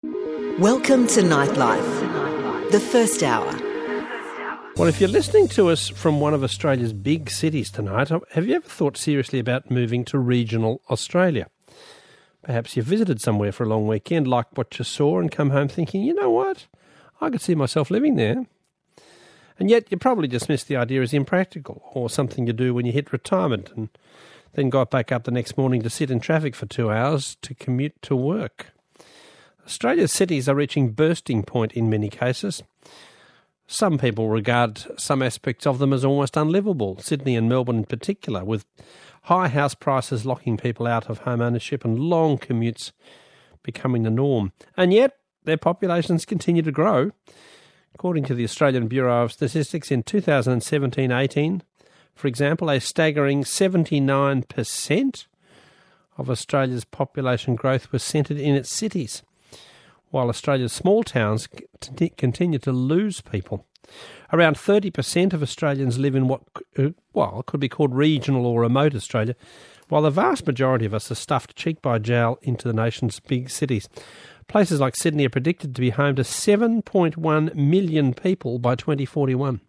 Welcome to Nightlife, the first hour. Well, if you're listening to us from one of Australia's big cities tonight, have you ever thought seriously about moving to regional Australia? Perhaps you visited somewhere for a long weekend, liked what you saw, and come home thinking, you know what, I could see myself living there. And yet you probably dismissed the idea as impractical, or something you do when you hit retirement and then got back up the next morning to sit in traffic for 2 hours to commute to work. Australia's cities are reaching bursting point in many cases. Some people regard some aspects of them as almost unlivable, Sydney and Melbourne in particular, with high house prices locking people out of home ownership and long commutes becoming the norm. And yet their populations continue to grow. According to the Australian Bureau of Statistics, in 2017-18, for example, a staggering 79% of Australia's population growth was centred in its cities, while Australia's small towns continue to lose people. Around 30% of Australians live in what, could be called regional or remote Australia, while the vast majority of us are stuffed cheek by jowl into the nation's big cities. Places like Sydney are predicted to be home to 7.1 million people by 2041.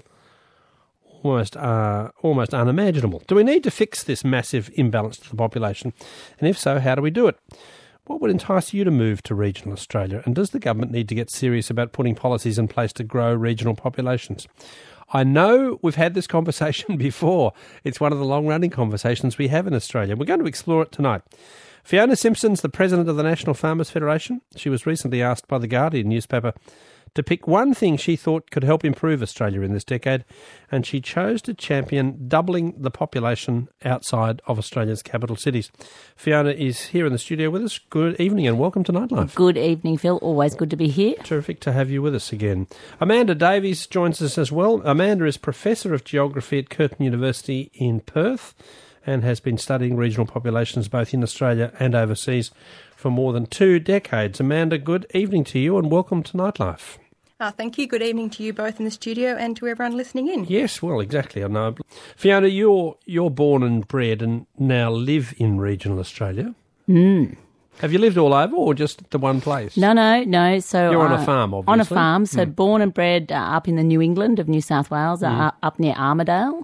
Almost unimaginable. Do we need to fix this massive imbalance to the population? And if so, how do we do it? What would entice you to move to regional Australia? And does the government need to get serious about putting policies in place to grow regional populations? I know we've had this conversation before. It's one of the long-running conversations we have in Australia. We're going to explore it tonight. Fiona Simpson's the president of the National Farmers Federation. She was recently asked by The Guardian newspaper to pick one thing she thought could help improve Australia in this decade, and she chose to champion doubling the population outside of Australia's capital cities. Fiona is here in the studio with us. Good evening and welcome to Nightlife. Good evening, Phil. Always good to be here. Terrific to have you with us again. Amanda Davies joins us as well. Amanda is Professor of Geography at Curtin University in Perth and has been studying regional populations both in Australia and overseas for more than 2 decades. Amanda, good evening to you and welcome to Nightlife. Thank you. Good evening to you both in the studio and to everyone listening in. Yes, well, exactly. I know. Fiona, you're born and bred and now live in regional Australia. Have you lived all over or just the one place? No. So you're on a farm, obviously. On a farm. So born and bred up in the New England of New South Wales, up near Armidale.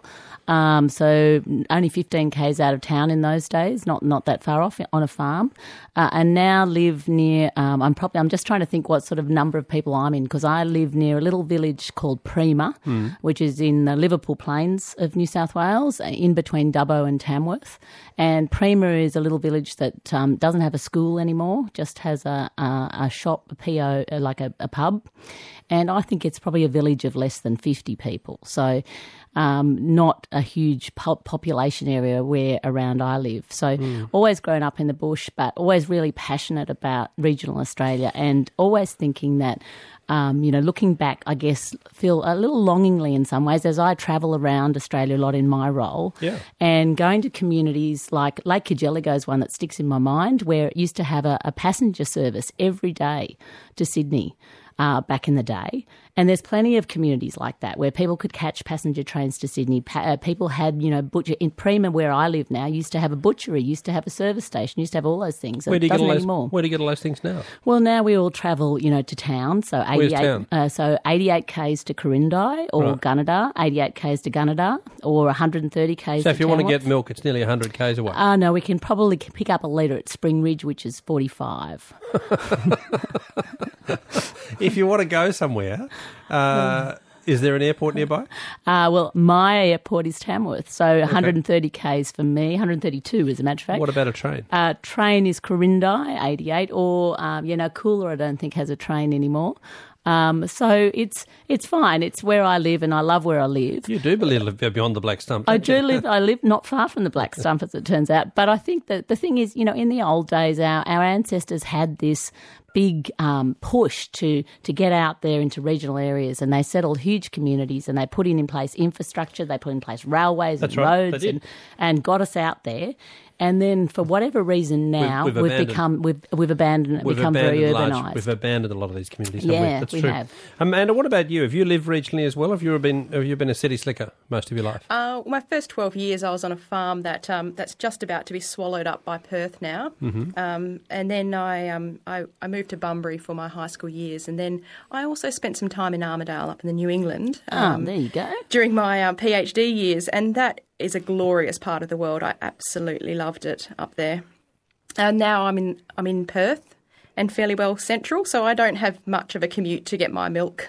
So only 15 k's out of town in those days, not that far off on a farm, and now live near. I'm just trying to think what sort of number of people I'm in because I live near a little village called Prima, which is in the Liverpool Plains of New South Wales, in between Dubbo and Tamworth. And Prima is a little village that doesn't have a school anymore, just has a shop, a PO, like a pub. And I think it's probably a village of less than 50 people. So not a huge population area where around I live. So always grown up in the bush, but always really passionate about regional Australia and always thinking that, looking back, I guess, feel a little longingly in some ways as I travel around Australia a lot in my role and going to communities like Lake Cargelligo is one that sticks in my mind where it used to have a passenger service every day to Sydney. Back in the day. And there's plenty of communities like that where people could catch passenger trains to Sydney. People had, butcher in Prima, where I live now, used to have a butchery, used to have a service station, used to have all those things. Where do you get all those things now? Well, now we all travel, to town. So 88 k's to Corindai or Gunnedah, 88 k's to Gunnedah, or 130 k's. So if you want to get milk, it's nearly 100 k's away. No, we can probably pick up a litre at Spring Ridge, which is 45. If you want to go somewhere, is there an airport nearby? Well, my airport is Tamworth, so 130 k's for me, 132 as a matter of fact. What about a train? Train is Corindai, 88, or, Coolah I don't think has a train anymore. So it's fine. It's where I live and I love where I live. You do live beyond the Black Stump, I live not far from the Black Stump, as it turns out. But I think that the thing is, in the old days, our ancestors had this big push to get out there into regional areas, and they settled huge communities and they put in place infrastructure, they put in place railways and roads and got us out there. And then, for whatever reason, now we've abandoned it, become very urbanised. We've abandoned a lot of these communities. Yeah, That's we true. have. Amanda, what about you? Have you lived regionally as well? Have you been a city slicker most of your life? My first 12 years, I was on a farm that's just about to be swallowed up by Perth now. Mm-hmm. And then I moved to Bunbury for my high school years, and then I also spent some time in Armidale up in the New England. There you go. During my PhD years, and that is a glorious part of the world. I absolutely loved it up there. Now I'm in Perth and fairly well central, so I don't have much of a commute to get my milk.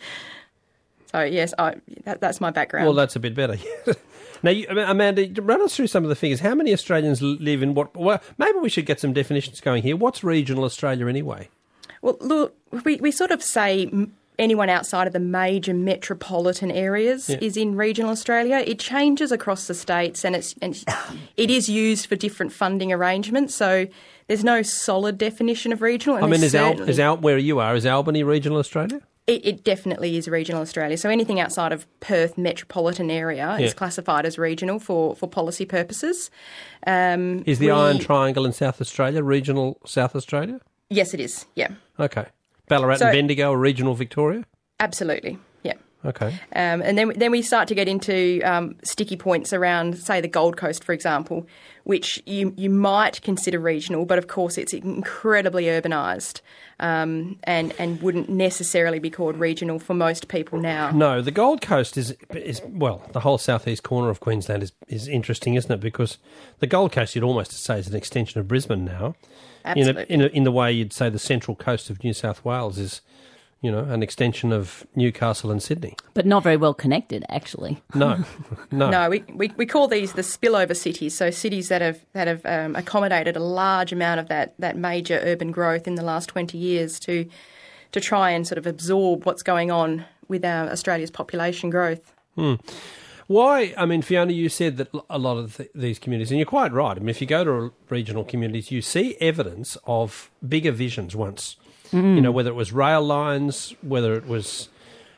So yes, that's my background. Well, that's a bit better. Now, Amanda, run us through some of the figures. How many Australians live in what? Well, maybe we should get some definitions going here. What's regional Australia anyway? Well, look, we sort of say anyone outside of the major metropolitan areas is in regional Australia. It changes across the states, and it is used for different funding arrangements. So there's no solid definition of regional. And where you are, is Albany regional Australia? It definitely is regional Australia. So anything outside of Perth metropolitan area is classified as regional for policy purposes. Is the Iron Triangle in South Australia regional South Australia? Yes, it is. Yeah. Okay. Ballarat and Bendigo are regional Victoria? Absolutely. Yeah. Okay. And then we start to get into sticky points around, say, the Gold Coast, for example, which you might consider regional, but of course it's incredibly urbanised and wouldn't necessarily be called regional for most people now. No, the Gold Coast is the whole southeast corner of Queensland is interesting, isn't it? Because the Gold Coast, you'd almost say, is an extension of Brisbane now. Absolutely. In the way you'd say the central coast of New South Wales is, an extension of Newcastle and Sydney. But not very well connected, actually. No. No, we call these the spillover cities, so cities that have accommodated a large amount of that major urban growth in the last 20 years to try and sort of absorb what's going on with Australia's population growth. Why? I mean, Fiona, you said that a lot of these communities, and you're quite right. I mean, if you go to regional communities, you see evidence of bigger visions once. Whether it was rail lines, whether it was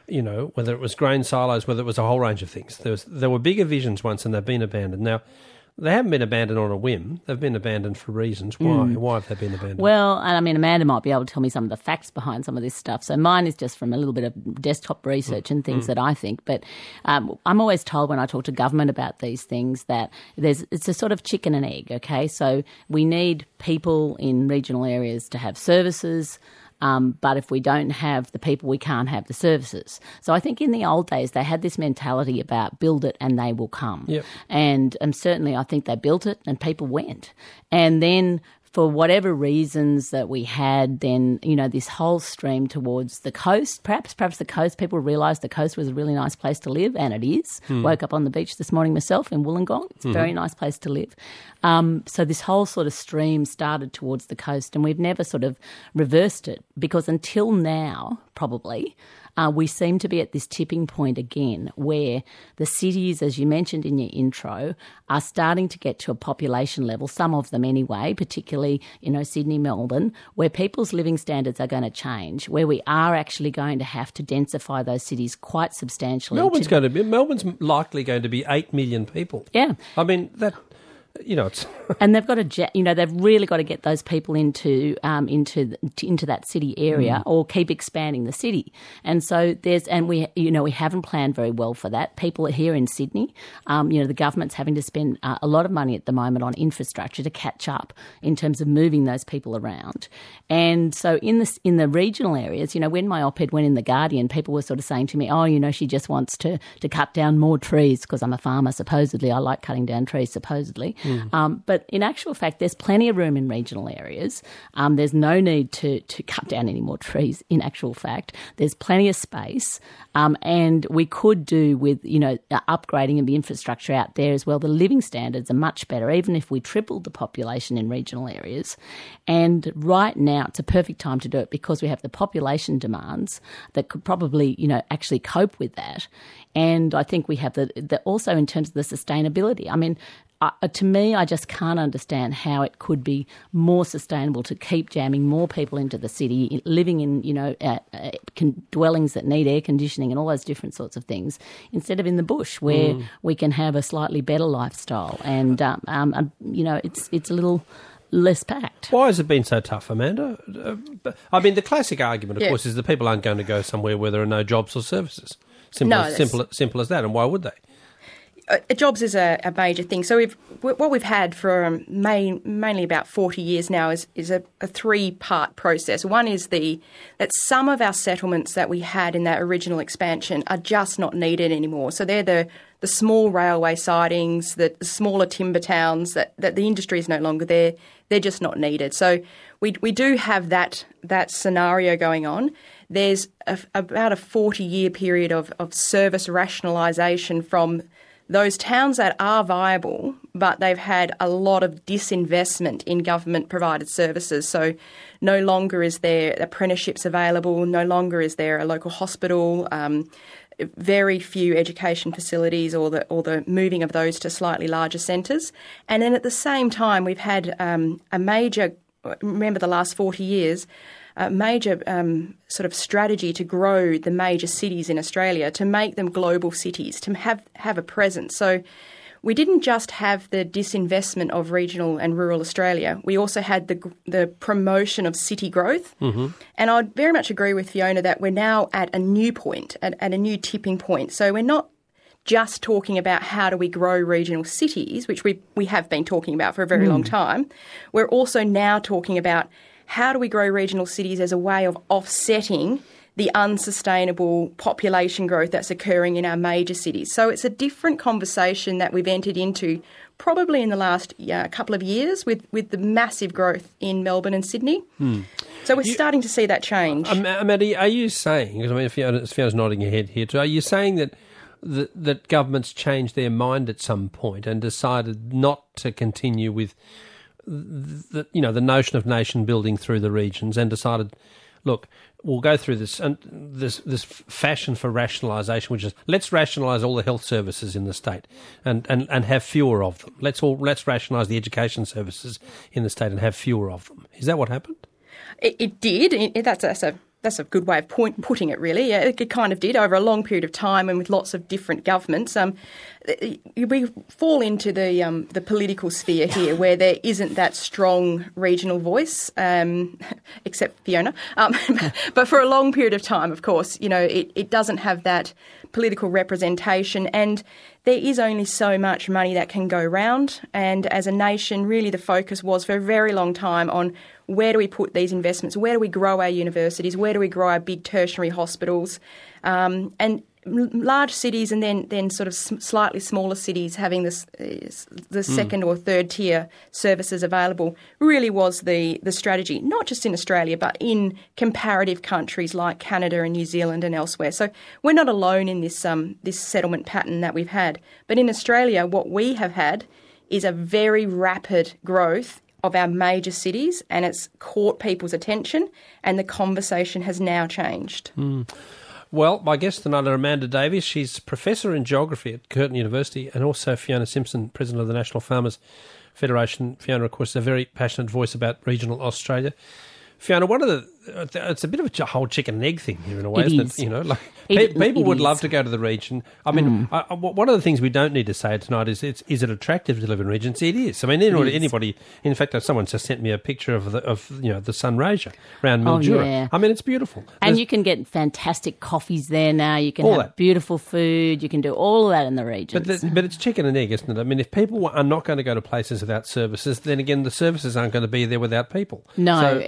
grain silos, whether it was a whole range of things. There were bigger visions once, and they've been abandoned. Now, they haven't been abandoned on a whim. They've been abandoned for reasons. Why? Why have they been abandoned? Well, and I mean, Amanda might be able to tell me some of the facts behind some of this stuff. So mine is just from a little bit of desktop research and things that I think. But I'm always told when I talk to government about these things that it's a sort of chicken and egg, okay? So we need people in regional areas to have services, but if we don't have the people, we can't have the services. So I think in the old days, they had this mentality about build it and they will come. Yep. And certainly I think they built it and people went. And then for whatever reasons that we had, then, this whole stream towards the coast, perhaps the coast, people realised the coast was a really nice place to live, and it is. Woke up on the beach this morning myself in Wollongong. It's a very nice place to live. So this whole sort of stream started towards the coast, and we've never sort of reversed it, because until now, probably, we seem to be at this tipping point again where the cities, as you mentioned in your intro, are starting to get to a population level, some of them anyway, particularly, Sydney, Melbourne, where people's living standards are going to change, where we are actually going to have to densify those cities quite substantially. Melbourne's likely going to be 8 million people. Yeah. I mean, that... it's and they've got to, they've really got to get those people into that city area, or keep expanding the city. And so we haven't planned very well for that. People are here in Sydney. The government's having to spend a lot of money at the moment on infrastructure to catch up in terms of moving those people around. And so in the regional areas, when my op-ed went in The Guardian, people were sort of saying to me, she just wants to cut down more trees, because I'm a farmer, supposedly. I like cutting down trees, supposedly. But in actual fact, there's plenty of room in regional areas. There's no need to cut down any more trees, in actual fact. There's plenty of space. And we could do with, upgrading of the infrastructure out there as well. The living standards are much better, even if we tripled the population in regional areas. And right now, it's a perfect time to do it, because we have the population demands that could probably, actually cope with that. And I think we have also in terms of the sustainability. I mean, to me, I just can't understand how it could be more sustainable to keep jamming more people into the city, living in, dwellings that need air conditioning and all those different sorts of things, instead of in the bush where we can have a slightly better lifestyle. And, it's a little less packed. Why has it been so tough, Amanda? The classic argument, of course, is that people aren't going to go somewhere where there are no jobs or services. Simple as that. And why would they? Jobs is a major thing. So what we've had for mainly about 40 years now is a three-part process. One is that some of our settlements that we had in that original expansion are just not needed anymore. So they're the small railway sidings, the smaller timber towns that the industry is no longer there. They're just not needed. So we do have that scenario going on. There's about a 40-year period of service rationalisation from those towns that are viable, but they've had a lot of disinvestment in government-provided services. So no longer is there apprenticeships available, no longer is there a local hospital, very few education facilities or the moving of those to slightly larger centres. And then at the same time, we've had a major, remember the last 40 years, a major sort of strategy to grow the major cities in Australia, to make them global cities, to have a presence. So we didn't just have the disinvestment of regional and rural Australia. We also had the promotion of city growth. Mm-hmm. And I'd very much agree with Fiona that we're now at a new point, at a new tipping point. So we're not just talking about how do we grow regional cities, which we have been talking about for a very long time. We're also now talking about how do we grow regional cities as a way of offsetting the unsustainable population growth that's occurring in our major cities. So it's a different conversation that we've entered into probably in the last couple of years with the massive growth in Melbourne and Sydney. So we're starting to see that change. Amanda, are you saying, because Fiona's nodding her head here too, are you saying that governments changed their mind at some point and decided not to continue with the notion of nation building through the regions and decided, look, we'll go through this fashion for rationalisation, which is let's rationalise all the health services in the state and have fewer of them. Let's rationalise the education services in the state and have fewer of them. Is that what happened? It did. That's a good way of putting it, really. Yeah, it kind of did over a long period of time and with lots of different governments. We fall into the political sphere here where there isn't that strong regional voice, except Fiona. But for a long period of time, of course, it doesn't have that political representation, and there is only so much money that can go round. And as a nation, really the focus was for a very long time on where do we put these investments, where do we grow our universities, where do we grow our big tertiary hospitals, and large cities and then sort of slightly smaller cities having the second or third tier services available really was the strategy, not just in Australia but in comparative countries like Canada and New Zealand and elsewhere. So we're not alone in this settlement pattern that we've had. But in Australia, what we have had is a very rapid growth of our major cities, and it's caught people's attention, and the conversation has now changed. Well, my guest tonight is Amanda Davies. She's Professor in Geography at Curtin University, and also Fiona Simpson, President of the National Farmers Federation. Fiona, of course, is a very passionate voice about regional Australia. Fiona, it's a bit of a whole chicken and egg thing here in a way, isn't it? People would love to go to the region. I mean, one of the things we don't need to say tonight is it attractive to live in regions? It is. I mean, anybody. In fact, someone just sent me a picture of the Sunraysia around Mildura. Yeah. I mean, it's beautiful. And you can get fantastic coffees there now. You can have beautiful food. You can do all of that in the regions. But it's chicken and egg, isn't it? I mean, if people are not going to go to places without services, then again, the services aren't going to be there without people. No.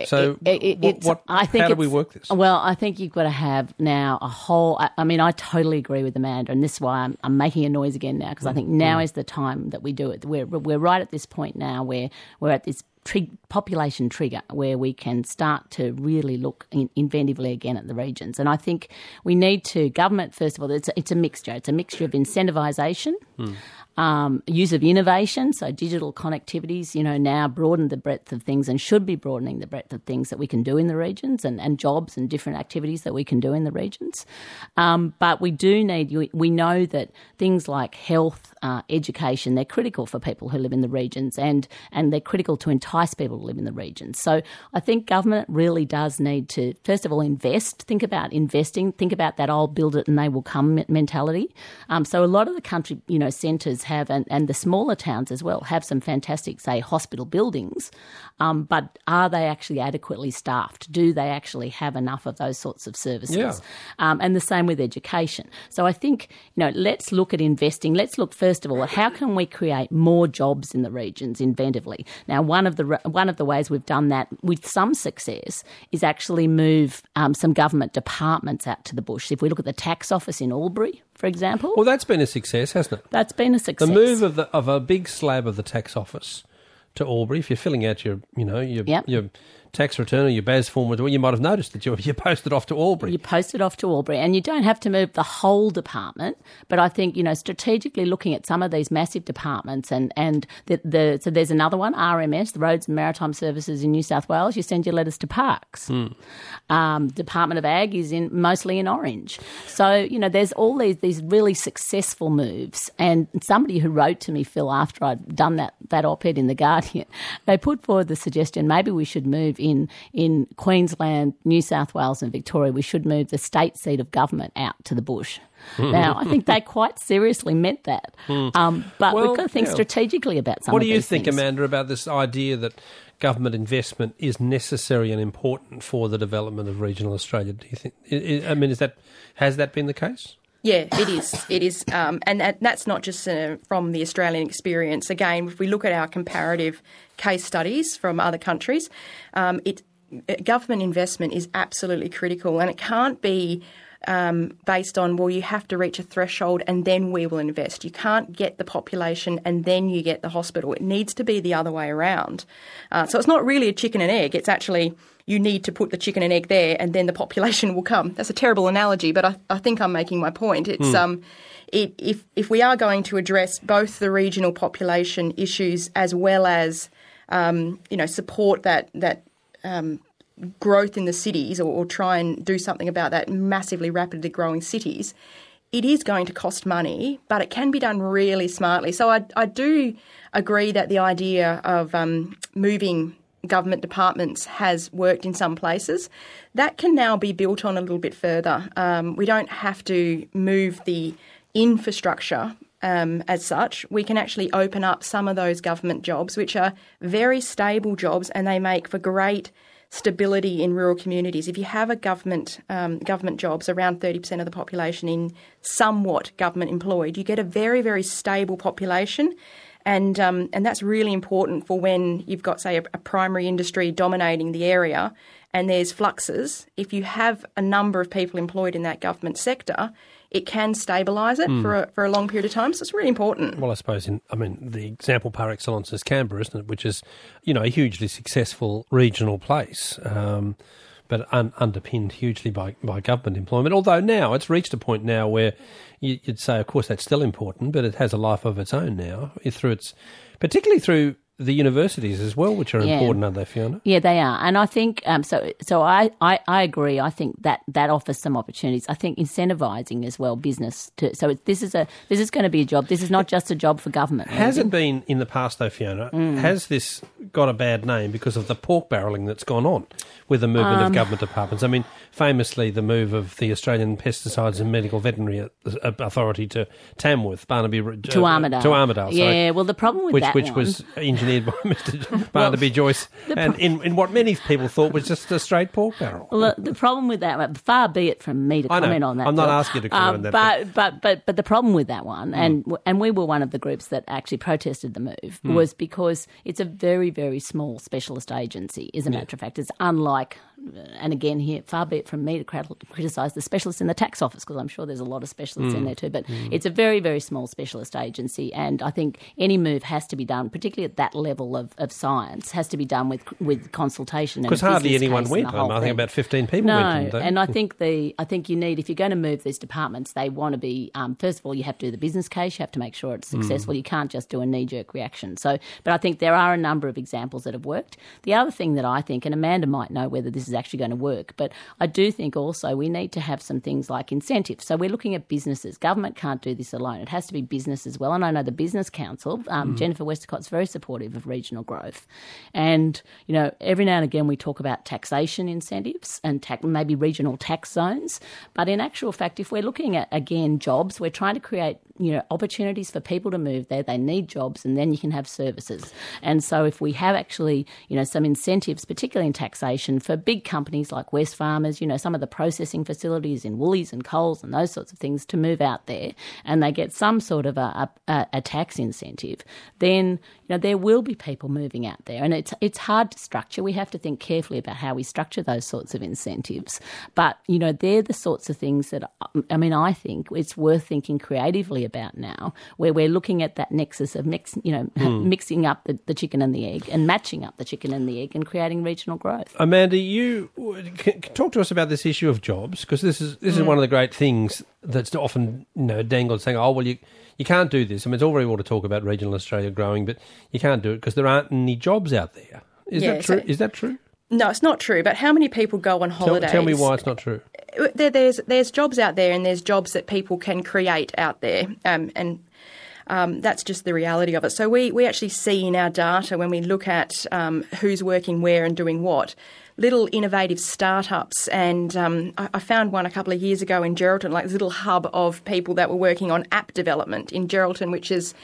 How do we work this? Well, I think you've got to have now a whole... I mean, I totally agree with Amanda, and this is why I'm making a noise again now, because I think now is the time that we do it. We're right at this point now where we're at this population trigger where we can start to really look inventively again at the regions. And I think we need to... Government, first of all, it's a mixture. It's a mixture of incentivisation use of innovation, so digital connectivities, now broaden the breadth of things and should be broadening the breadth of things that we can do in the regions and jobs and different activities that we can do in the regions. But we know that things like health, education, they're critical for people who live in the regions and they're critical to entice people to live in the regions. So I think government really does need to, first of all, invest. Think about investing. Think about that I'll build it and they will come mentality. So a lot of the country, centres have, and the smaller towns as well, have some fantastic, say, hospital buildings, but are they actually adequately staffed? Do they actually have enough of those sorts of services? Yeah. And the same with education. So I think, let's look at investing. Let's look, first of all, at how can we create more jobs in the regions inventively. Now, one of the ways we've done that with some success is actually move some government departments out to the bush. If we look at the tax office in Albury, for example. Well, that's been a success, hasn't it? That's been a success. The move of a big slab of the tax office to Albury, if you're filling out your tax return or your BAS form, you might have noticed that you posted off to Albury. You posted off to Albury, and you don't have to move the whole department, but I think, strategically looking at some of these massive departments so there's another one, RMS, the Roads and Maritime Services in New South Wales, you send your letters to Parks. Department of Ag is mostly in Orange. So, there's all these really successful moves, and somebody who wrote to me, Phil, after I'd done that op-ed in The Guardian, they put forward the suggestion maybe we should move in Queensland, New South Wales and Victoria, we should move the state seat of government out to the bush. Now, I think they quite seriously meant that. But we've got to think strategically about some of these things. What do you think, Amanda, about this idea that government investment is necessary and important for the development of regional Australia? Do you think? Has that been the case? Yeah, it is. It is. And that's not just from the Australian experience. Again, if we look at our comparative case studies from other countries, government investment is absolutely critical, and it can't be based on, well, you have to reach a threshold and then we will invest. You can't get the population and then you get the hospital. It needs to be the other way around. So it's not really a chicken and egg. It's actually you need to put the chicken and egg there and then the population will come. That's a terrible analogy, but I think I'm making my point. It's if we are going to address both the regional population issues as well as support that growth in the cities or try and do something about that massively rapidly growing cities, it is going to cost money, but it can be done really smartly. So I do agree that the idea of moving government departments has worked in some places. That can now be built on a little bit further. We don't have to move the infrastructure as such. We can actually open up some of those government jobs, which are very stable jobs, and they make for great stability in rural communities. If you have a government jobs, around 30% of the population in somewhat government employed, you get a very, very stable population. And that's really important for when you've got, say, a primary industry dominating the area and there's fluxes. If you have a number of people employed in that government sector, it can stabilise it for a long period of time. So it's really important. Well, I suppose, the example par excellence is Canberra, isn't it? Which is, a hugely successful regional place, but underpinned hugely by government employment. Although now it's reached a point now where you'd say, of course, that's still important, but it has a life of its own now, particularly through the universities as well, which are important, aren't they, Fiona? Yeah, they are. And I think, so I agree. I think that offers some opportunities. I think incentivising as well business. This is going to be a job. This is not just a job for government. Has it been in the past, though, Fiona? Has this got a bad name because of the pork barrelling that's gone on with the movement of government departments? Famously, the move of the Australian Pesticides and Medical Veterinary Authority to Tamworth, Barnaby to Armidale. Sorry. Well, the problem with that which was engineered by Mr. Barnaby Joyce, and in what many people thought was just a straight pork barrel. Well, the problem with that, far be it from me to comment on that. I'm not asking you to comment on that. But the problem with that one, and we were one of the groups that actually protested the move, was because it's a very, very small specialist agency, as a matter of fact. It's unlike and again here, far be it from me to criticise the specialists in the tax office, because I'm sure there's a lot of specialists in there too, but it's a very, very small specialist agency, and I think any move has to be done, particularly at that level of science, has to be done with consultation. Because hardly anyone went. I think about 15 people went. No, and I think you need, if you're going to move these departments, they want to be, first of all, you have to do the business case, you have to make sure it's successful, you can't just do a knee-jerk reaction. So, but I think there are a number of examples that have worked. The other thing that I think, and Amanda might know whether this is actually going to work, but I do think also we need to have some things like incentives. So we're looking at businesses. Government can't do this alone. It has to be business as well. And I know the Business Council, Jennifer Westcott's very supportive of regional growth. And, you know, every now and again we talk about taxation incentives and maybe regional tax zones. But in actual fact, if we're looking at, again, jobs, we're trying to create, you know, opportunities for people to move there. They need jobs, and then you can have services. And so if we have actually, you know, some incentives, particularly in taxation, for big companies like Wesfarmers, you know, some of the processing facilities in Woolies and Coles and those sorts of things to move out there, and they get some sort of a tax incentive, then, you know, there will be people moving out there. And it's hard to structure. We have to think carefully about how we structure those sorts of incentives. But, you know, they're the sorts of things that, I mean, I think it's worth thinking creatively about now, where we're looking at that nexus of mixing up the chicken and the egg and matching up the chicken and the egg and creating regional growth. Amanda, you can talk to us about this issue of jobs, because this is one of the great things that's often, you know, dangled, saying, oh, well, you can't do this. I mean, it's all very well to talk about regional Australia growing, but you can't do it because there aren't any jobs out there. Is that true? Is that true? No, it's not true. But how many people go on holidays? Tell me why it's not true. There's jobs out there, and there's jobs that people can create out there, and that's just the reality of it. So we actually see in our data, when we look at who's working where and doing what, little innovative startups. And I found one a couple of years ago in Geraldton, like this little hub of people that were working on app development in Geraldton, which is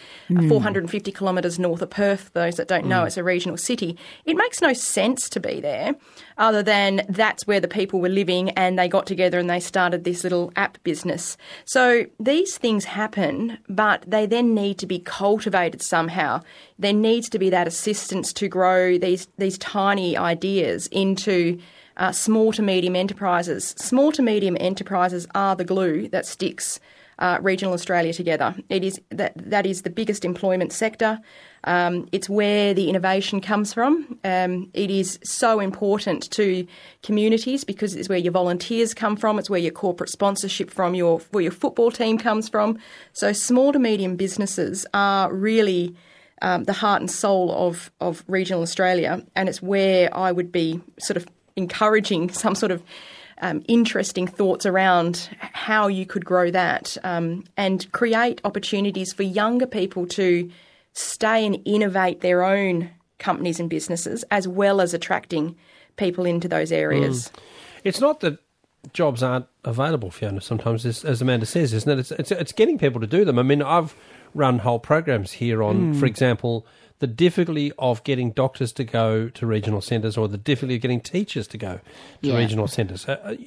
450 kilometres north of Perth. Those that don't know, it's a regional city. It makes no sense to be there, other than that's where the people were living, and they got together and they started this little app business. So these things happen, but they then need to be cultivated somehow. There needs to be that assistance to grow these tiny ideas into small to medium enterprises. Small to medium enterprises are the glue that sticks regional Australia together. It is that is the biggest employment sector. It's where the innovation comes from. It is so important to communities because it's where your volunteers come from. It's where your corporate sponsorship where your football team comes from. So small to medium businesses are really the heart and soul of regional Australia, and it's where I would be sort of encouraging some sort of interesting thoughts around how you could grow that and create opportunities for younger people to stay and innovate their own companies and businesses, as well as attracting people into those areas. It's not that jobs aren't available, Fiona, sometimes, as Amanda says, isn't it? It's getting people to do them. I mean, I've run whole programs here on, for example, the difficulty of getting doctors to go to regional centres, or the difficulty of getting teachers to go to regional centres.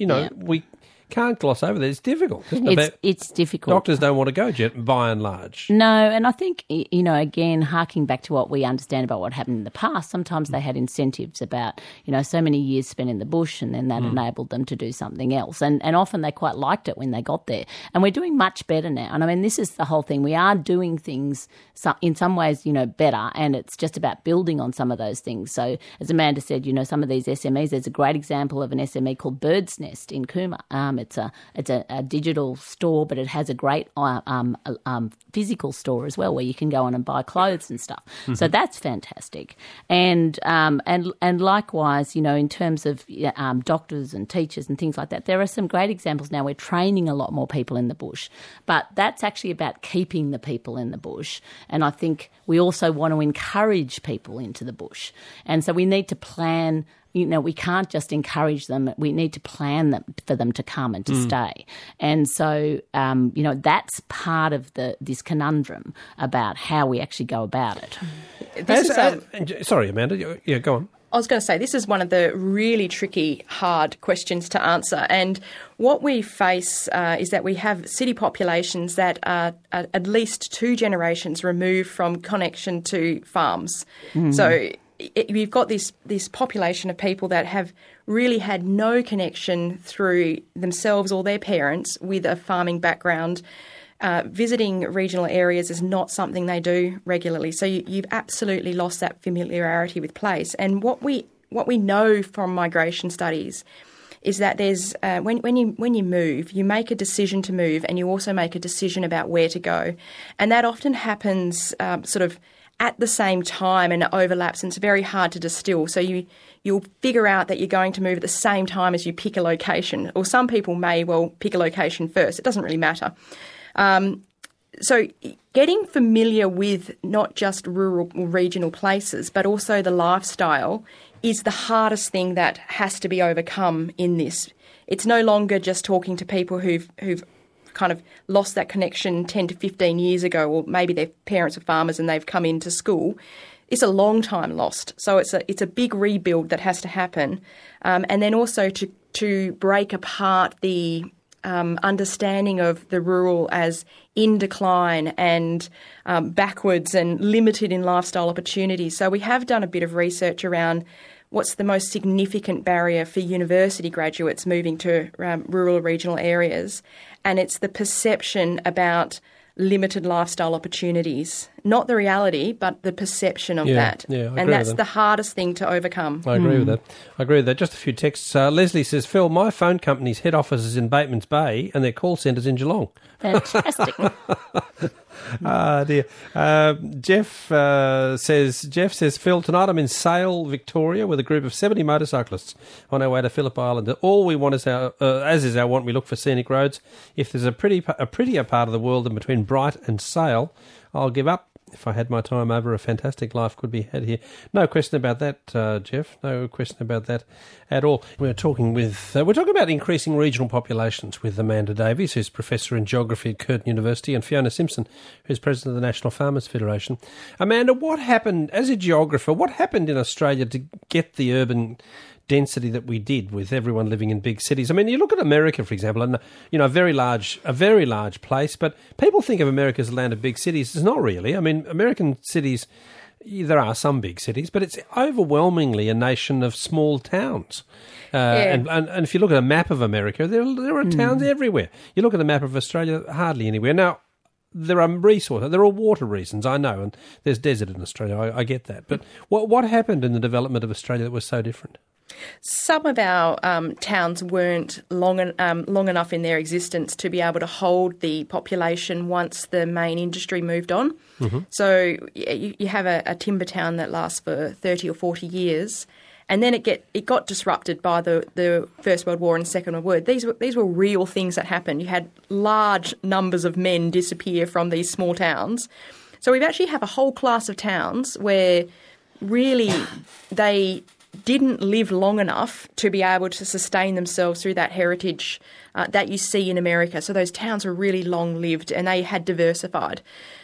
We can't gloss over that. It's difficult, isn't it? It's difficult. Doctors don't want to go, by and large. No, and I think, you know, again, harking back to what we understand about what happened in the past, sometimes they had incentives about, you know, so many years spent in the bush, and then that enabled them to do something else. And often they quite liked it when they got there. And we're doing much better now. And I mean, this is the whole thing. We are doing things in some ways, you know, better, and it's just about building on some of those things. So as Amanda said, you know, some of these SMEs, there's a great example of an SME called Bird's Nest in Cooma. It's a digital store, but it has a great physical store as well, where you can go on and buy clothes and stuff. So that's fantastic. And likewise, you know, in terms of doctors and teachers and things like that, there are some great examples now. We're training a lot more people in the bush, but that's actually about keeping the people in the bush. And I think we also want to encourage people into the bush. And so we need to plan. You know, we can't just encourage them. We need to plan for them to come and to stay. And so, you know, that's part of this conundrum about how we actually go about it. Sorry, Amanda. Yeah, go on. I was going to say, this is one of the really tricky, hard questions to answer. And what we face is that we have city populations that are at least 2 generations removed from connection to farms. So we've got this population of people that have really had no connection through themselves or their parents with a farming background. Visiting regional areas is not something they do regularly. So you've absolutely lost that familiarity with place. And what we know from migration studies is that there's when you move, you make a decision to move, and you also make a decision about where to go, and that often happens sort of at the same time, and it overlaps, and it's very hard to distill. So you'll figure out that you're going to move at the same time as you pick a location, or some people may well pick a location first. It doesn't really matter. So getting familiar with not just rural or regional places, but also the lifestyle is the hardest thing that has to be overcome in this. It's no longer just talking to people who've kind of lost that connection 10 to 15 years ago, or maybe their parents are farmers and they've come into school. It's a long time lost. So it's a big rebuild that has to happen. And then also to break apart the understanding of the rural as in decline and backwards and limited in lifestyle opportunities. So we have done a bit of research around what's the most significant barrier for university graduates moving to rural or regional areas, and it's the perception about limited lifestyle opportunities. Not the reality, but the perception of that. Yeah, I agree and that's with the hardest thing to overcome. I agree with that. Just a few texts. Leslie says, Phil, my phone company's head office is in Batemans Bay and their call centre's in Geelong. Fantastic. Dear. Jeff says, Phil, tonight I'm in Sale, Victoria, with a group of 70 motorcyclists on our way to Phillip Island. All we want is as is our want, we look for scenic roads. If there's a prettier part of the world than between Bright and Sale, I'll give up. If I had my time over, a fantastic life could be had here. No question about that, Jeff. No question about that at all. We're talking about increasing regional populations with Amanda Davies, who's Professor in Geography at Curtin University, and Fiona Simpson, who's President of the National Farmers Federation. Amanda, what happened, as a geographer, what happened in Australia to get the urban density that we did with everyone living in big cities? I mean, you look at America, for example, and a very large place, but people think of America as a land of big cities. It's not really. I mean, American cities, there are some big cities, but it's overwhelmingly a nation of small towns. And if you look at a map of America, there are towns everywhere. You look at a map of Australia, hardly anywhere. Now, there are resources, there are water reasons, I know, and there's desert in Australia, I get that. But what happened in the development of Australia that was so different? Some of our towns weren't long enough in their existence to be able to hold the population once the main industry moved on. Mm-hmm. So you have a timber town that lasts for 30 or 40 years, and then it got disrupted by the First World War and Second World War. These were real things that happened. You had large numbers of men disappear from these small towns. So we actually have a whole class of towns where really they didn't live long enough to be able to sustain themselves through that heritage that you see in America. So those towns were really long-lived and they had diversified.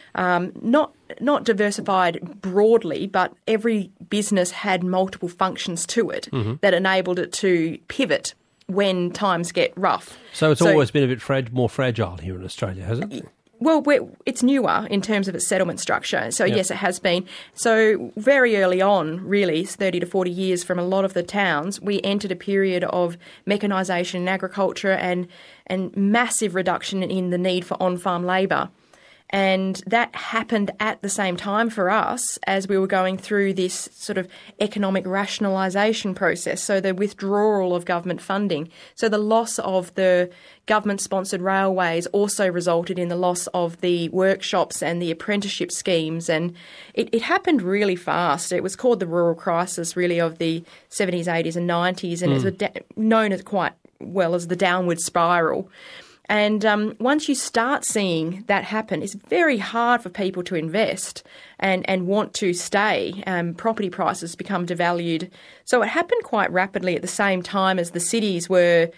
Not diversified broadly, but every business had multiple functions to it that enabled it to pivot when times get rough. So it's always been a bit more fragile here in Australia, has it? Well, it's newer in terms of its settlement structure. So, yes, it has been. So very early on, really, 30 to 40 years from a lot of the towns, we entered a period of mechanisation in agriculture and massive reduction in the need for on-farm labour. And that happened at the same time for us as we were going through this sort of economic rationalisation process, so the withdrawal of government funding. So the loss of the government-sponsored railways also resulted in the loss of the workshops and the apprenticeship schemes, and it happened really fast. It was called the rural crisis, really, of the 70s, 80s and 90s, and it's known as quite well as the downward spiral. And once you start seeing that happen, it's very hard for people to invest and want to stay. Property prices become devalued. So it happened quite rapidly at the same time as the cities were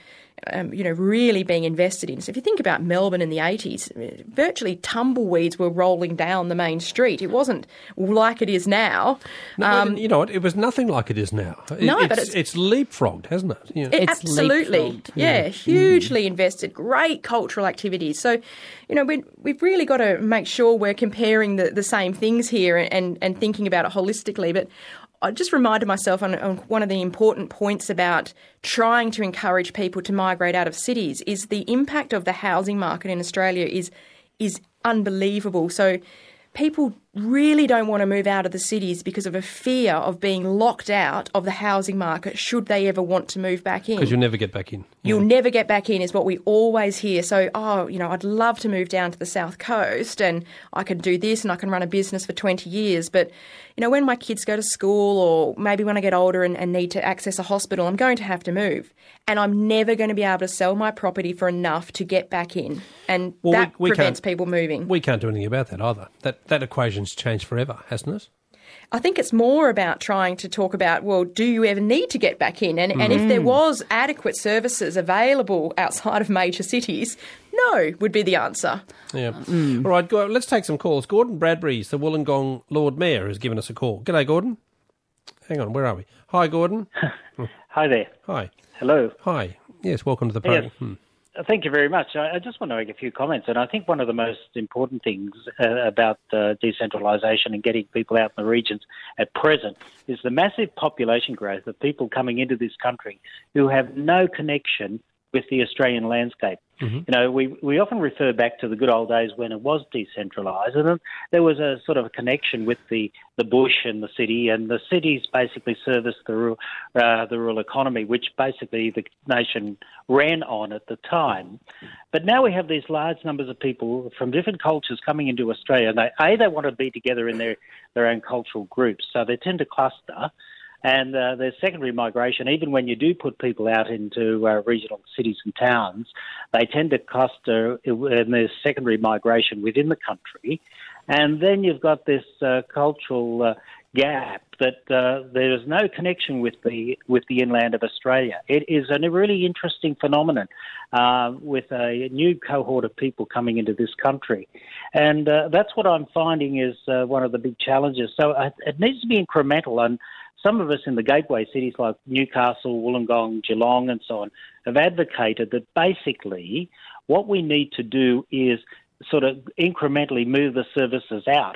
really being invested in. So if you think about Melbourne in the 80s, virtually tumbleweeds were rolling down the main street. It wasn't like it is now. No, you know what? It was nothing like it is now. It's leapfrogged, hasn't it? Yeah. It's absolutely. Yeah, hugely invested. Great cultural activities. So, we've really got to make sure we're comparing the same things here and thinking about it holistically. But I just reminded myself on one of the important points about trying to encourage people to migrate out of cities is the impact of the housing market in Australia is unbelievable. So people really don't want to move out of the cities because of a fear of being locked out of the housing market should they ever want to move back in. Because you'll never get back in. You'll never get back in is what we always hear. So, I'd love to move down to the South Coast and I can do this and I can run a business for 20 years. But, when my kids go to school or maybe when I get older and need to access a hospital, I'm going to have to move. And I'm never going to be able to sell my property for enough to get back in. And that prevents people moving. We can't do anything about that either. That equation's changed forever, hasn't it? I think it's more about trying to talk about, well, do you ever need to get back in? And if there was adequate services available outside of major cities, no, would be the answer. Yeah. All right, let's take some calls. Gordon Bradbury's the Wollongong Lord Mayor has given us a call. G'day, Gordon. Hang on, where are we? Hi, Gordon. Hi there. Hi. Hello. Hi. Yes, welcome to the program. Yes. Thank you very much. I just want to make a few comments, and I think one of the most important things about decentralisation and getting people out in the regions at present is the massive population growth of people coming into this country who have no connection with the Australian landscape. Mm-hmm. We often refer back to the good old days when it was decentralised, and there was a sort of a connection with the bush and the city, and the cities basically serviced the rural economy, which basically the nation ran on at the time. But now we have these large numbers of people from different cultures coming into Australia, and they want to be together in their own cultural groups, so they tend to cluster. And there's secondary migration. Even when you do put people out into regional cities and towns, they tend to cluster, and there's secondary migration within the country. And then you've got this cultural gap that there is no connection with the inland of Australia. It is a really interesting phenomenon with a new cohort of people coming into this country. And that's what I'm finding is one of the big challenges. So it needs to be incremental, and some of us in the gateway cities like Newcastle, Wollongong, Geelong and so on have advocated that basically what we need to do is sort of incrementally move the services out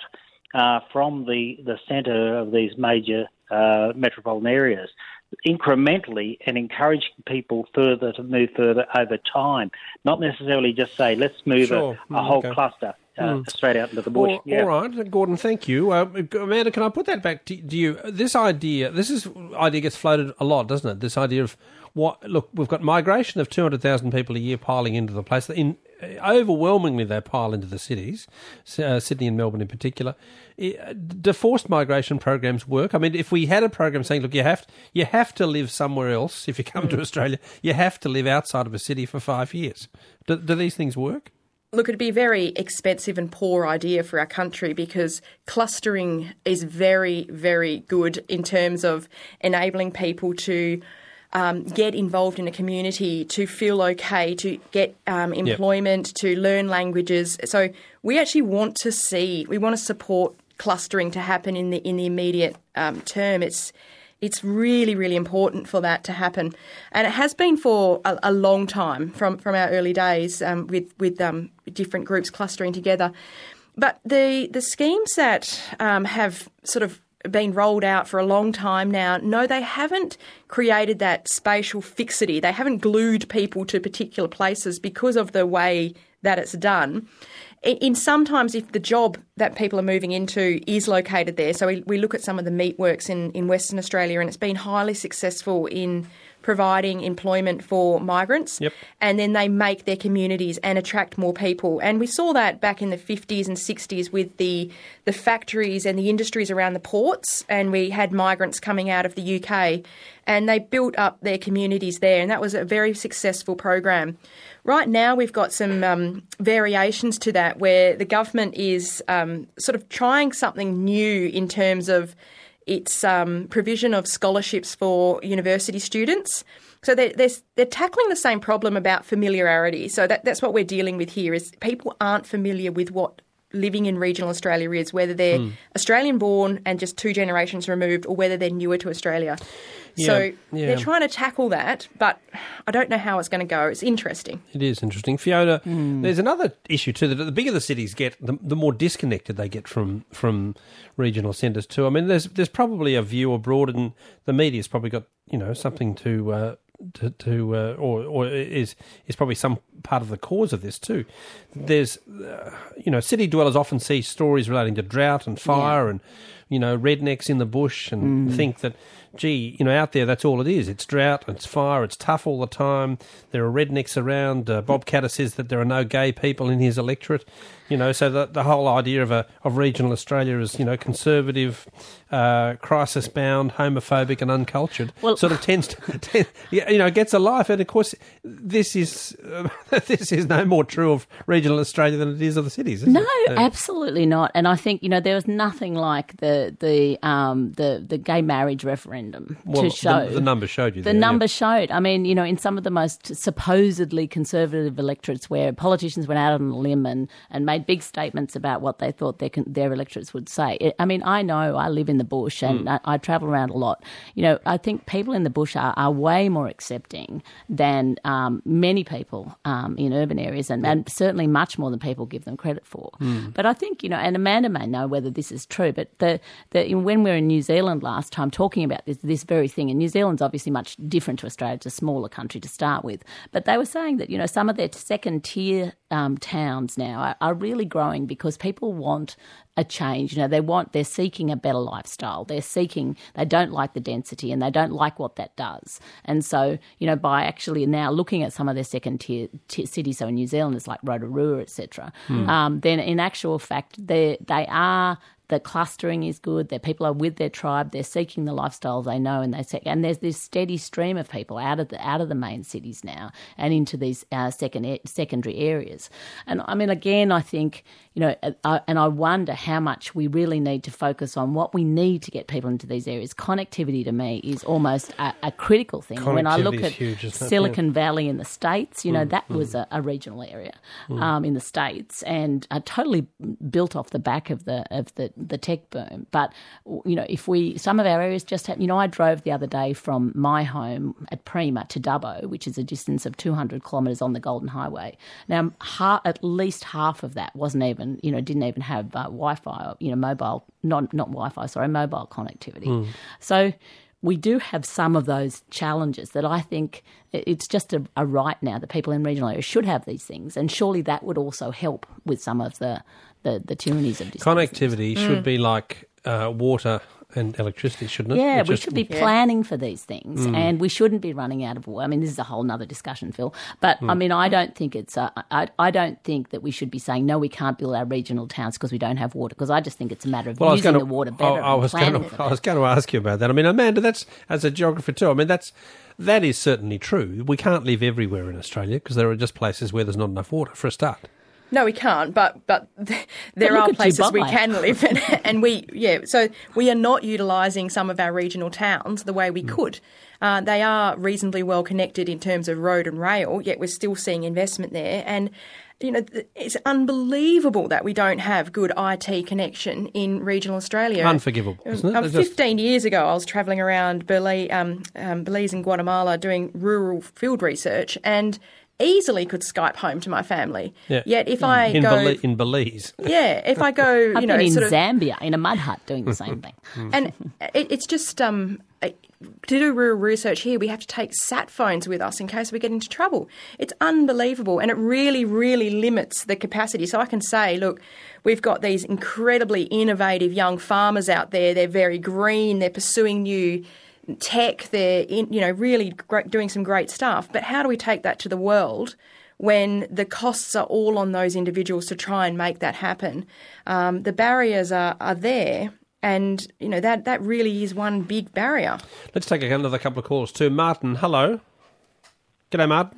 from the centre of these major metropolitan areas incrementally and encouraging people to move further over time, not necessarily just say, let's move a whole cluster straight out into the bush. All right, Gordon, thank you. Amanda, can I put that back to you? This idea gets floated a lot, doesn't it? This idea of we've got migration of 200,000 people a year piling into the place. Overwhelmingly, they pile into the cities, Sydney and Melbourne in particular. Do forced migration programs work? I mean, if we had a program saying, look, you have to live somewhere else if you come to Australia, you have to live outside of a city for 5 years. Do these things work? Look, it'd be a very expensive and poor idea for our country because clustering is very, very good in terms of enabling people to get involved in a community, to feel okay, to get employment, to learn languages. So we actually want to support clustering to happen in the immediate term. It's really, really important for that to happen. And it has been for a long time from our early days with different groups clustering together. But the schemes that have sort of been rolled out for a long time now, no, they haven't created that spatial fixity. They haven't glued people to particular places because of the way that it's done. In sometimes if the job that people are moving into is located there, so we look at some of the meatworks in Western Australia, and it's been highly successful in providing employment for migrants. Yep. And then they make their communities and attract more people. And we saw that back in the 50s and 60s with the factories and the industries around the ports, and we had migrants coming out of the UK and they built up their communities there, and that was a very successful program. Right now we've got some variations to that where the government is sort of trying something new in terms of its provision of scholarships for university students. So they're tackling the same problem about familiarity. So that's what we're dealing with here is people aren't familiar with what living in regional Australia is, whether they're Australian-born and just 2 generations removed, or whether they're newer to Australia. So they're trying to tackle that, but I don't know how it's going to go. It's interesting. It is interesting. Fiona, there's another issue too, that the bigger the cities get, the more disconnected they get from regional centres too. I mean, there's probably a view abroad, and the media's probably got, something or is probably some part of the cause of this too. There's, city dwellers often see stories relating to drought and fire and, rednecks in the bush, and think that, gee, out there, that's all it is. It's drought, it's fire, it's tough all the time. There are rednecks around. Bob Catter says that there are no gay people in his electorate. So the whole idea of regional Australia is, conservative, crisis-bound, homophobic and uncultured, sort of tends to, gets a life. And, of course, this is no more true of regional Australia than it is of the cities, isn't it? No, absolutely not. And I think, there was nothing like the gay marriage referendum to show. The numbers showed you that. The numbers showed. I mean, in some of the most supposedly conservative electorates where politicians went out on a limb and made big statements about what they thought their electorates would say. I know I live in the bush and I travel around a lot. I think people in the bush are way more accepting than many people in urban areas, and certainly much more than people give them credit for. But I think, and Amanda may know whether this is true, but when we were in New Zealand last time talking about this very thing, and New Zealand's obviously much different to Australia, it's a smaller country to start with, but they were saying that, some of their second-tier towns now are really growing because people want a change. They're seeking a better lifestyle. They don't like the density and they don't like what that does. And so, by actually now looking at some of their second tier cities, so in New Zealand it's like Rotorua, etc., then in actual fact the clustering is good. People are with their tribe. They're seeking the lifestyle they know, and there's this steady stream of people out of the main cities now and into these secondary areas. And I mean, again, I think and I wonder how much we really need to focus on what we need to get people into these areas. Connectivity to me is almost a critical thing. When I look at Silicon Valley in the States, that was a regional area in the States, and totally built off the back of the tech boom. But, some of our areas just have, I drove the other day from my home at Prima to Dubbo, which is a distance of 200 kilometres on the Golden Highway. Now, at least half of that wasn't even, didn't even have Wi-Fi, mobile, not Wi-Fi, sorry, mobile connectivity. So we do have some of those challenges that I think it's just a right now that people in regional areas should have these things, and surely that would also help with some of the tyrannies of distance. Connectivity should be like water and electricity, shouldn't it? Yeah, we should be planning for these things, and we shouldn't be running out of water. I mean, this is a whole other discussion, Phil. But I mean, I don't think I don't think that we should be saying no, we can't build our regional towns because we don't have water. Because I just think it's a matter of using the water better. I was going to ask you about that. I mean, Amanda, that's as a geographer too. I mean, that is certainly true. We can't live everywhere in Australia because there are just places where there's not enough water for a start. No, we can't, but there are places we can live in, and so we are not utilising some of our regional towns the way we could. They are reasonably well connected in terms of road and rail, yet we're still seeing investment there. And, it's unbelievable that we don't have good IT connection in regional Australia. Unforgivable, isn't it? 15 years ago, I was travelling around Belize and Guatemala doing rural field research, and easily could Skype home to my family. Yeah. Yet if I go in Belize, if I go, I've been in Zambia in a mud hut doing the same thing, and it's just to do rural research here, we have to take sat phones with us in case we get into trouble. It's unbelievable, and it really, really limits the capacity. So I can say, look, we've got these incredibly innovative young farmers out there. They're very green. They're pursuing new tech, they're really doing some great stuff. But how do we take that to the world when the costs are all on those individuals to try and make that happen? The barriers are there, and that really is one big barrier. Let's take another couple of calls too. Martin, hello. G'day, Martin.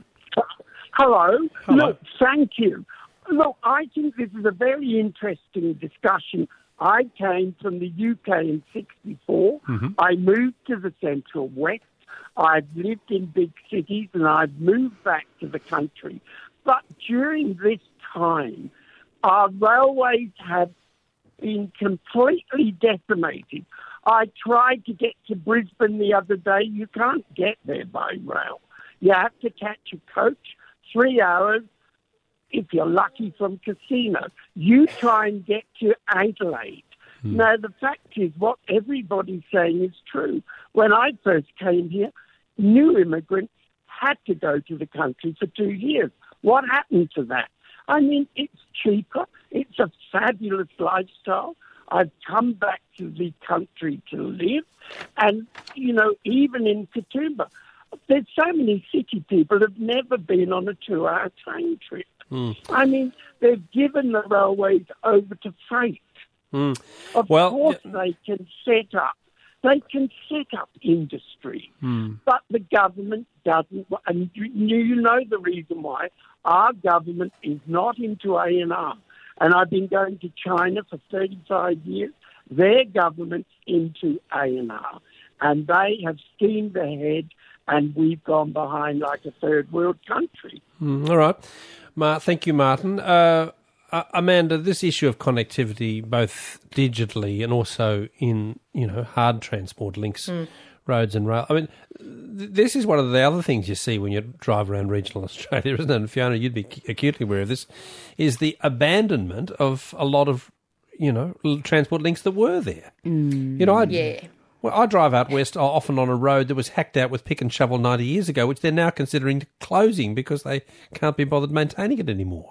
Hello. Look, thank you. Look, I think this is a very interesting discussion. I came from the UK in 1964. I moved to the Central West. I've lived in big cities and I've moved back to the country. But during this time, Our railways have been completely decimated. I tried to get to Brisbane the other day. You can't get there by rail. You have to catch a coach, 3 hours, if you're lucky, from Casino. You try and get to Adelaide. Now, the fact is, what everybody's saying is true. When I first came here, new immigrants had to go to the country for 2 years. What happened to that? I mean, it's cheaper. It's a fabulous lifestyle. I've come back to the country to live. And, you know, even in Katoomba, there's so many city people who've never been on a 2-hour train trip. I mean, they've given the railways over to freight. Of course they can set up industry, but the government doesn't. And you know the reason why. Our government is not into A&R. And I've been going to China for 35 years. Their government's into A&R. And they have steamed ahead, and we've gone behind like a third world country. All right. Thank you, Martin. Amanda, this issue of connectivity, both digitally and also in, hard transport links, roads and rail. I mean, this is one of the other things you see when you drive around regional Australia, isn't it? And Fiona, you'd be acutely aware of this, is the abandonment of a lot of, transport links that were there. I drive out west often on a road that was hacked out with pick and shovel 90 years ago, which they're now considering closing because they can't be bothered maintaining it anymore.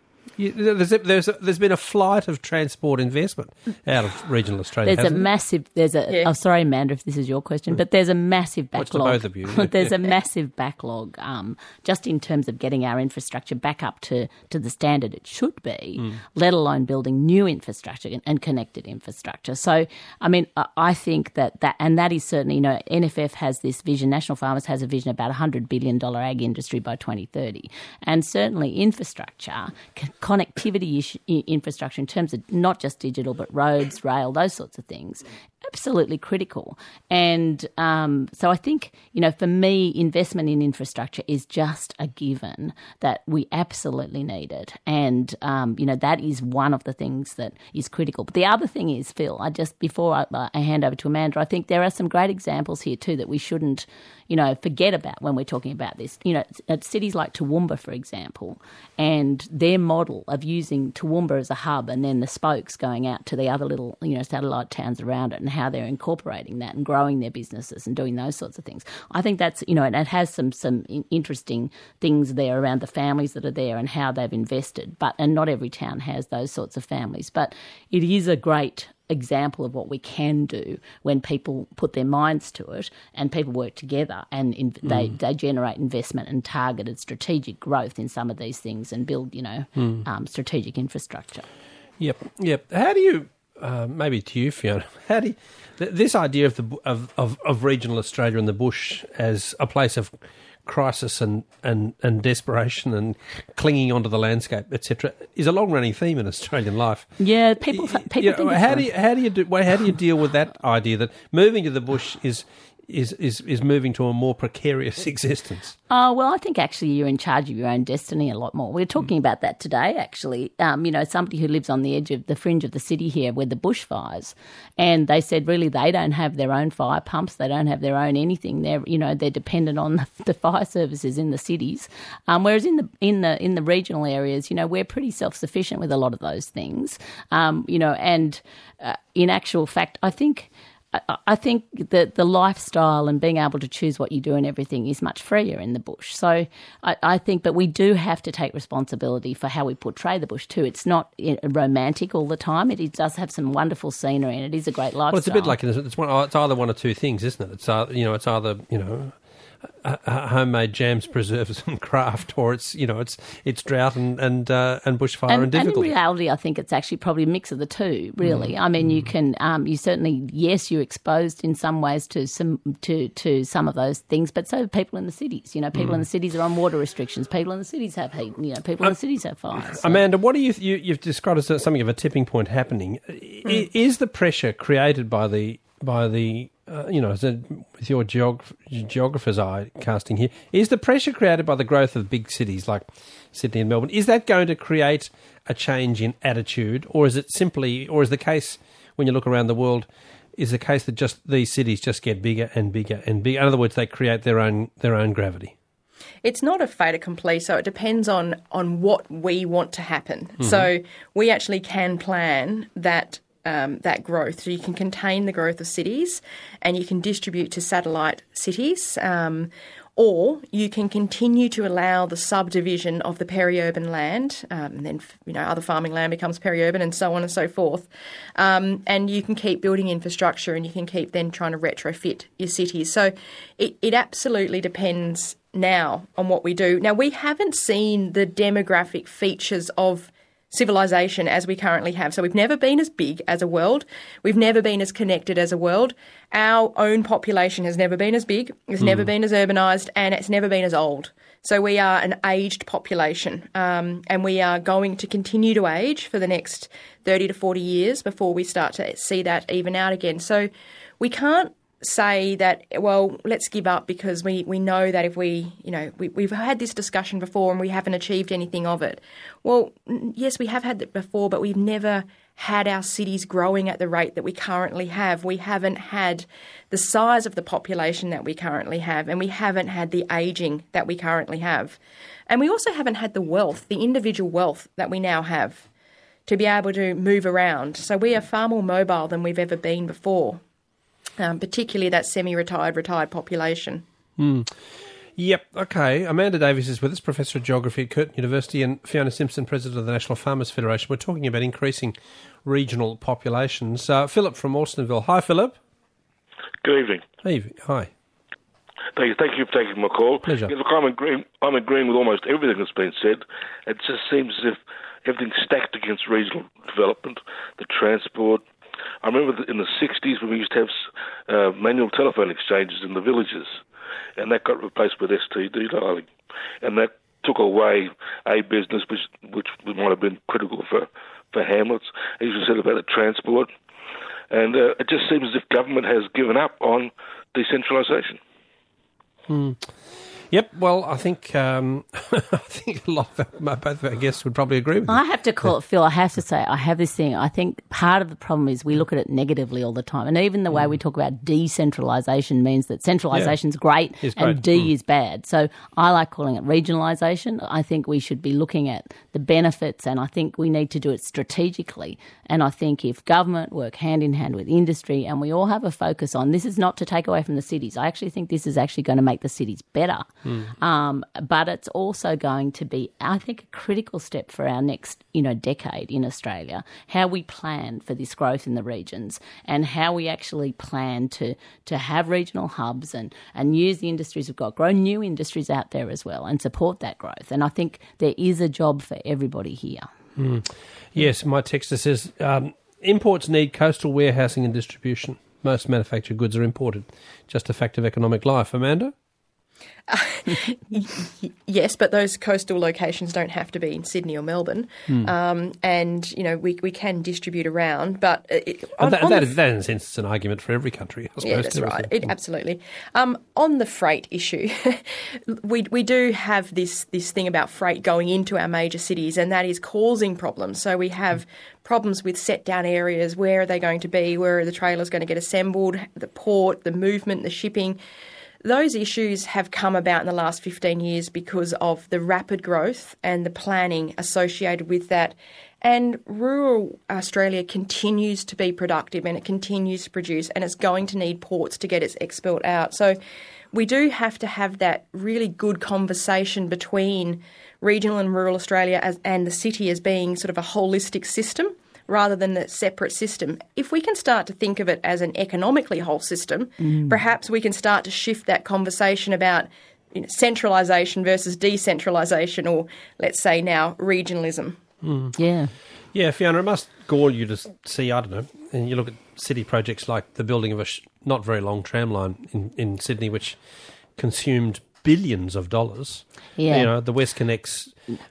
There's been a flight of transport investment out of regional Australia. Oh, sorry, Amanda, if this is your question, but there's a massive backlog. What's to both of you? There's a massive backlog, just in terms of getting our infrastructure back up to the standard it should be, let alone building new infrastructure and connected infrastructure. So, I mean, I think that is certainly, NFF has this vision, National Farmers has a vision about $100 billion ag industry by 2030, and certainly infrastructure, connectivity infrastructure in terms of not just digital but roads, rail, those sorts of things, absolutely critical. And so I think, for me, investment in infrastructure is just a given that we absolutely need it. And, that is one of the things that is critical. But the other thing is, Phil, before I hand over to Amanda, I think there are some great examples here too that we shouldn't, forget about when we're talking about this. At cities like Toowoomba, for example, and their model of using Toowoomba as a hub and then the spokes going out to the other little, satellite towns around it, and how they're incorporating that and growing their businesses and doing those sorts of things. I think that's, and it has some interesting things there around the families that are there and how they've invested. And not every town has those sorts of families. But it is a great example of what we can do when people put their minds to it and people work together and they generate investment and targeted strategic growth in some of these things and build, strategic infrastructure. Yep. How do you, maybe to you, Fiona, how do you, this idea of regional Australia and the bush as a place of crisis and desperation and clinging onto the landscape, etc., is a long-running theme in Australian life. Yeah, people think how do you deal with that idea that moving to the bush is moving to a more precarious existence? Well, I think actually you're in charge of your own destiny a lot more. We were talking about that today, actually. Somebody who lives on the edge of the fringe of the city here with the bushfires, and they said really they don't have their own fire pumps, they don't have their own anything. They're dependent on the fire services in the cities, whereas in the regional areas, we're pretty self-sufficient with a lot of those things. And in actual fact, I think that the lifestyle and being able to choose what you do and everything is much freer in the bush. So I think, but we do have to take responsibility for how we portray the bush too. It's not romantic all the time. It does have some wonderful scenery and it is a great lifestyle. Well, it's a bit like it's either one or two things, isn't it? It's either homemade jams, preserves, and craft, or it's drought and bushfire and difficulty. And in reality, I think it's actually probably a mix of the two. Really, I mean, you can you certainly you're exposed in some ways to some of those things, but so are people in the cities. People in the cities are on water restrictions. People in the cities have heat. People in the cities have fires. So. Amanda, what do you've described as something of a tipping point happening? Is the pressure created by the with your geographer's eye casting here, is the pressure created by the growth of big cities like Sydney and Melbourne, is that going to create a change in attitude, or is the case when you look around the world, is the case that just these cities just get bigger and bigger and bigger? In other words, they create their own gravity. It's not a fait accompli, so it depends on what we want to happen. Mm-hmm. So we actually can plan that growth. So you can contain the growth of cities and you can distribute to satellite cities, or you can continue to allow the subdivision of the peri-urban land, and then other farming land becomes peri-urban and so on and so forth. And you can keep building infrastructure and you can keep then trying to retrofit your cities. So it absolutely depends now on what we do. Now, we haven't seen the demographic features of civilization as we currently have. So we've never been as big as a world. We've never been as connected as a world. Our own population has never been as big. It's never been as urbanised, and it's never been as old. So we are an aged population, and we are going to continue to age for the next 30 to 40 years before we start to see that even out again. So we can't say that, well, let's give up because we know that if we've had this discussion before and we haven't achieved anything of it. Well, yes, we have had that before, but we've never had our cities growing at the rate that we currently have. We haven't had the size of the population that we currently have, and we haven't had the ageing that we currently have. And we also haven't had the wealth, the individual wealth that we now have to be able to move around. So we are far more mobile than we've ever been before. Particularly that semi-retired, retired population. Yep, okay. Amanda Davies is with us, Professor of Geography at Curtin University, and Fiona Simpson, President of the National Farmers Federation. We're talking about increasing regional populations. Philip from Alstonville. Hi, Philip. Good evening. Hi. Thank you for taking my call. Pleasure. Yeah, look, I'm agreeing with almost everything that's been said. It just seems as if everything's stacked against regional development, the transport. I remember in the 60s when we used to have manual telephone exchanges in the villages, and that got replaced with STD dialing. And that took away a business which might have been critical for hamlets. As you said about the transport. And it just seems as if government has given up on decentralisation. Yep, well, I think a lot of both of our guests would probably agree with you. I have to call it, Phil, I have to say, I have this thing. I think part of the problem is we look at it negatively all the time. And even the way we talk about decentralisation means that centralisation is great and D is bad. So I like calling it regionalisation. I think we should be looking at the benefits, and I think we need to do it strategically. And I think if government work hand in hand with industry and we all have a focus on, this is not to take away from the cities. I actually think this is actually going to make the cities better. But it's also going to be, I think, a critical step for our next, decade in Australia, how we plan for this growth in the regions and how we actually plan to have regional hubs and use the industries we've got, grow new industries out there as well and support that growth. And I think there is a job for everybody here. Yes, my texter says, imports need coastal warehousing and distribution. Most manufactured goods are imported. Just a fact of economic life. Amanda? Yes, but those coastal locations don't have to be in Sydney or Melbourne, and we can distribute around. But that in a sense, it's an argument for every country, I suppose. Yeah, that's right. Absolutely. On the freight issue, we do have this thing about freight going into our major cities, and that is causing problems. So we have problems with set down areas. Where are they going to be? Where are the trailers going to get assembled? The port, the movement, the shipping. Those issues have come about in the last 15 years because of the rapid growth and the planning associated with that. And rural Australia continues to be productive and it continues to produce, and it's going to need ports to get its export out. So we do have to have that really good conversation between regional and rural Australia and the city as being sort of a holistic system, rather than a separate system. If we can start to think of it as an economically whole system, perhaps we can start to shift that conversation about centralisation versus decentralisation, or let's say now regionalism. Yeah, Fiona, it must gall you to see, I don't know, and you look at city projects like the building of a not very long tram line in Sydney, which consumed billions of dollars. Yeah. You know, the WestConnex,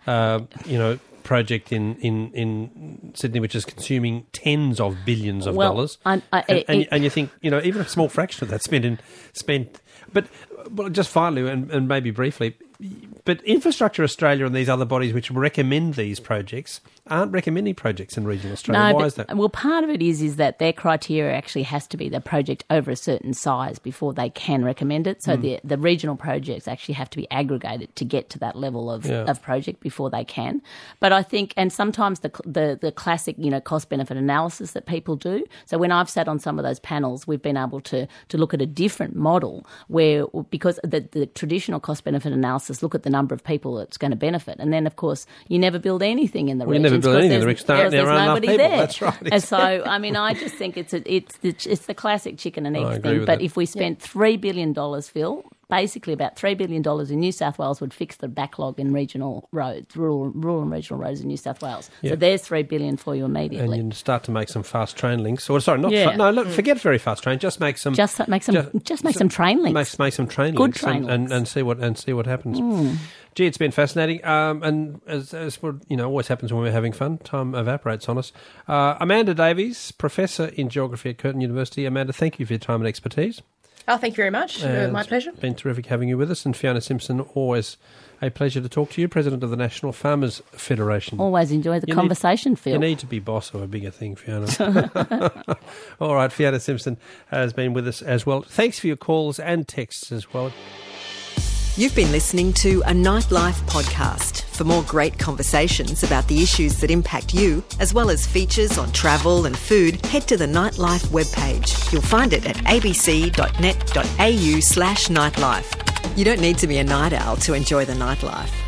project in Sydney, which is consuming tens of billions of dollars. And you think, even a small fraction of that spent. But just finally, and maybe briefly, but Infrastructure Australia and these other bodies which recommend these projects aren't recommending projects in regional Australia. Why is that? Well, part of it is that their criteria actually has to be the project over a certain size before they can recommend it. So the regional projects actually have to be aggregated to get to that level of project before they can. But I think, and sometimes the classic, cost-benefit analysis that people do. So when I've sat on some of those panels, we've been able to look at a different model where, because the traditional cost-benefit analysis look at the number of people it's going to benefit. And then, of course, you never build anything in the regions. You never build anything in the regions. There are enough people. There. That's right. Exactly. And so, I just think it's the classic chicken and egg thing. But if we spent $3 billion, Phil, basically about $3 billion in New South Wales would fix the backlog in regional roads, rural and regional roads in New South Wales. Yep. So there's $3 billion for you immediately. And you start to make some fast train links. Or sorry, forget very fast train. Just make some. Just make some train links. Make some train Good links. Train links. And see what happens. Gee, it's been fascinating. And as always happens when we're having fun, time evaporates on us. Amanda Davies, Professor in Geography at Curtin University. Amanda, thank you for your time and expertise. Oh, thank you very much. My pleasure. It's been terrific having you with us. And Fiona Simpson, always a pleasure to talk to you, President of the National Farmers Federation. Always enjoy the conversation, Phil. You need to be boss of a bigger thing, Fiona. All right, Fiona Simpson has been with us as well. Thanks for your calls and texts as well. You've been listening to a Nightlife podcast. For more great conversations about the issues that impact you, as well as features on travel and food, head to the Nightlife webpage. You'll find it at abc.net.au/nightlife. You don't need to be a night owl to enjoy the nightlife.